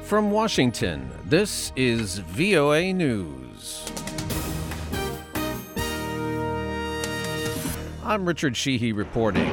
From Washington, this is VOA News. I'm Richard Sheehy reporting.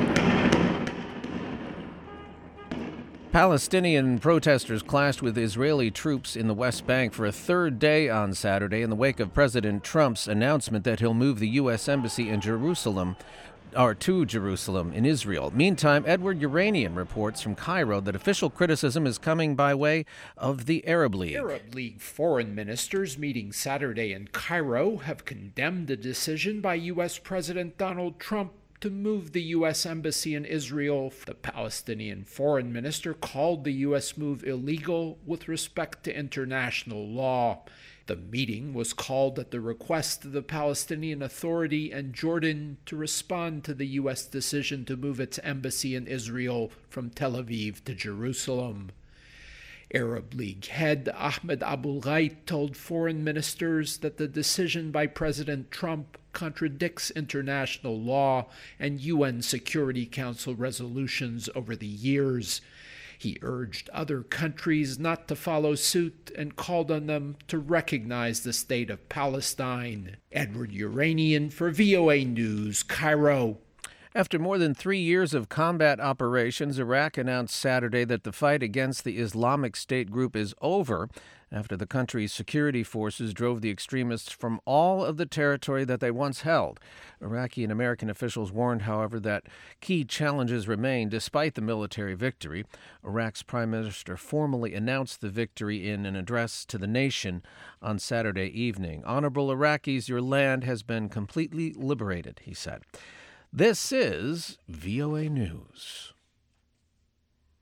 Palestinian protesters clashed with Israeli troops in the West Bank for a third day on Saturday in the wake of President Trump's announcement that he'll move the U.S. Embassy in Jerusalem, or to Jerusalem in Israel. Meantime, Edward Yeranian reports from Cairo that official criticism is coming by way of the Arab League. Arab League foreign ministers meeting Saturday in Cairo have condemned the decision by U.S. President Donald Trump to move the U.S. Embassy in Israel. The Palestinian foreign minister called the U.S. move illegal with respect to international law. The meeting was called at the request of the Palestinian Authority and Jordan to respond to the U.S. decision to move its embassy in Israel from Tel Aviv to Jerusalem. Arab League head Ahmed Abul-Gheit told foreign ministers that the decision by President Trump contradicts international law and UN Security Council resolutions over the years. He urged other countries not to follow suit and called on them to recognize the state of Palestine. Edward Yeranian for VOA News, Cairo. After more than 3 years of combat operations, Iraq announced Saturday that the fight against the Islamic State group is over after the country's security forces drove the extremists from all of the territory that they once held. Iraqi and American officials warned, however, that key challenges remain despite the military victory. Iraq's prime minister formally announced the victory in an address to the nation on Saturday evening. "Honorable Iraqis, your land has been completely liberated," he said. This is VOA News.